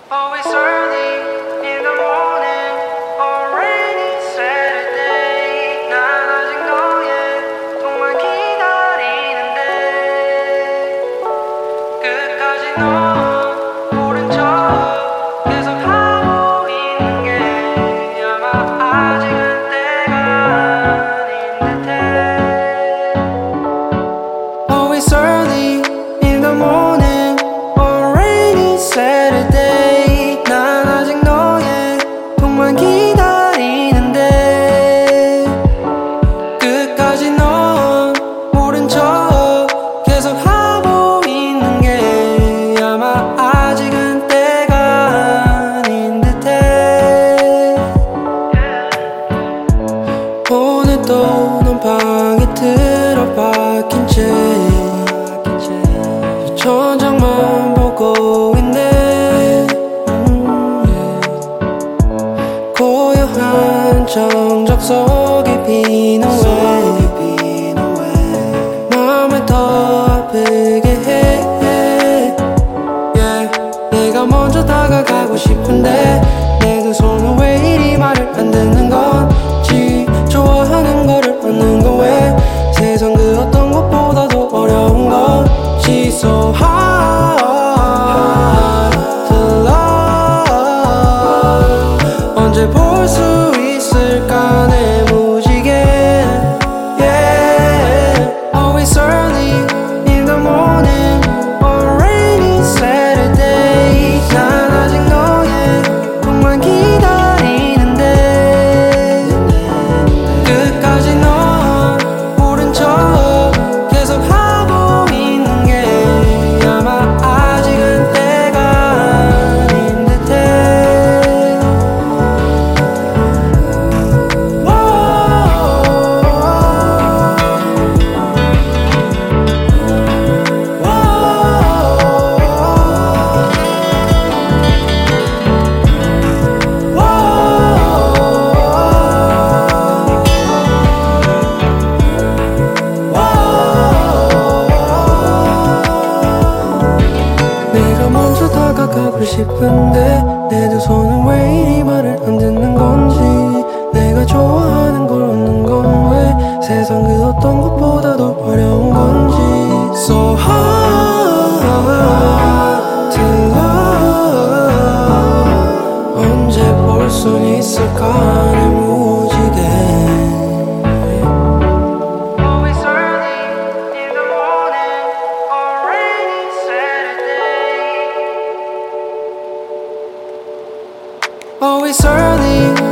Always early in the morning or rainy Saturday. 난 아직 너의 통만 기다리는데 끝까지 넌 모른 척 계속 하고 있는 게 아마 아직은 때가 아닌 듯해. Always early in the morning or rainy Saturday. 기다리는데 끝까지 넌 모른 척 계속 하고 있는 게 아마 아직은 때가 아닌 듯해. 오늘도 넌 방에 틀어박힌 채 천장만 보고 있네. 고요한 정적 속에 비는 왜 마음을 더 아프게 해. 내가 먼저 다가가고 싶은데 내 두 손은 왜 이리 말을 안 듣는 건지. 좋아하는 거를 얻는 건 왜 세상 그 어떤 것보다도 어려운 건지. So hard to love. 언제 볼 수 있을까 내 무지개. Yeah. Always early in the morning or rainy Saturday. 난 아직 너의 통만 기다리는데 끝까지 넌 모른 척 계속 하고 있는 게 아마 아직은 때가 아닌 듯해. 내가 먼저 다가가고 싶은데 내 두 손은 왜 이리 말을 안 듣는 건지. 내가 좋아하는 걸 얻는 건 왜 세상 그 어떤 것보다도 어려운 건지. So hard to love. 언제 볼 순 있을까 내 무지개. Always early in the morning or rainy Saturday. Always early